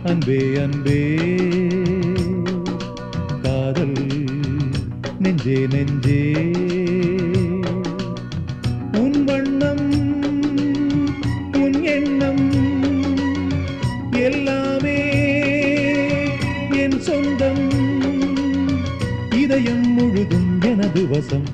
அன்பே அன்பே காதல் நெஞ்சே நெஞ்சே உன் வண்ணம் உன் எண்ணம் எல்லாமே என் சொந்தம் இதயம் முழுதும் எனது வசம்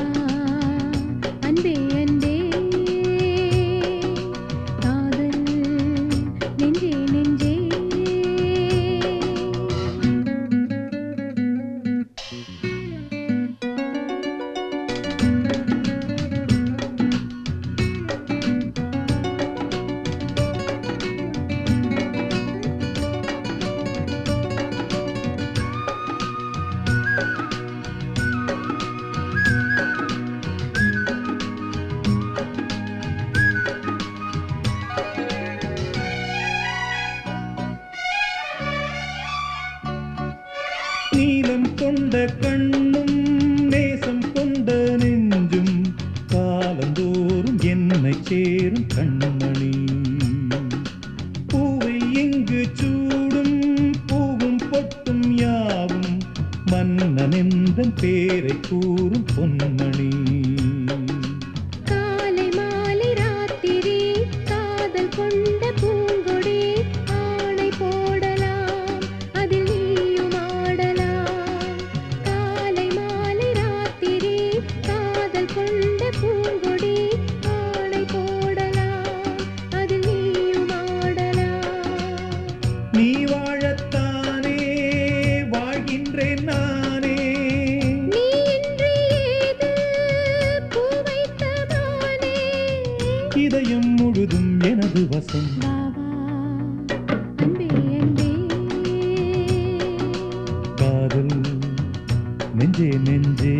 நீலம் கொண்ட கண்ணும் நேசம் கொண்ட நெஞ்சும் காலந்தோறும் என்னை சேரும் கண்மணி பூவை இங்கு சூடும் பூவும் பொட்டும் யாவும் மன்னன் என்ற பேரை கூறும் பொன்மணி நீ வாழத்தானே வாழ்கின்றேன் நானே நீ இன்றி ஏது பூ வைத்ததானே இதயம் முழுதும் எனது வசம் அன்பே அன்பே காதல் நெஞ்சே நெஞ்சே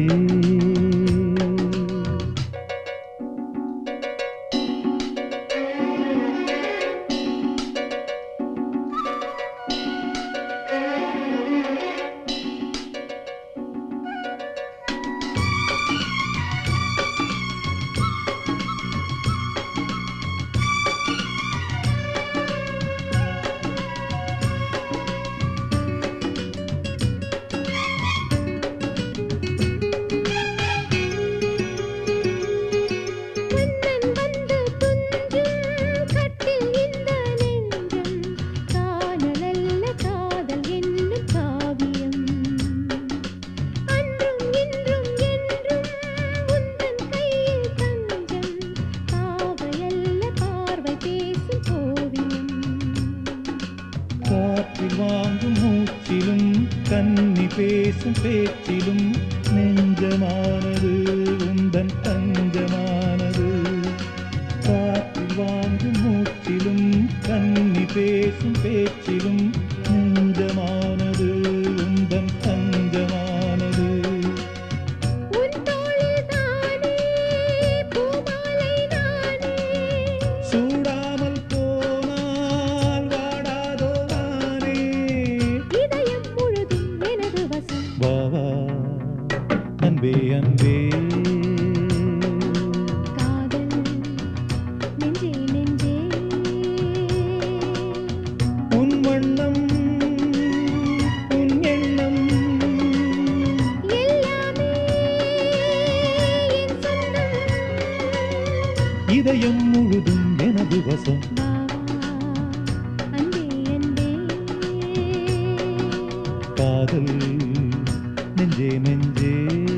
காற்றில் வாங்கும் மூச்சிலும் கன்னி பேசும் பேச்சிலும் நெஞ்சமானது உந்தன் தஞ்சமானது காற்றில் வாங்கும் மூச்சிலும் கன்னி பேசும் பேச்சிலும் நெஞ்சமானது உந்தன் தஞ்சமானது சூடாமல் போனால் வாடாதோ நானே இதயம் முழுதும் எனது வசம் வா வா அன்பே அன்பே காதல் நெஞ்சே நெஞ்சே உன் வண்ணம் உன் எண்ணம் எல்லாமே என் சொந்தம் இதயம் முழுதும் எனது வசம் அன்பே அன்பே காதல் நெஞ்சே நெஞ்சே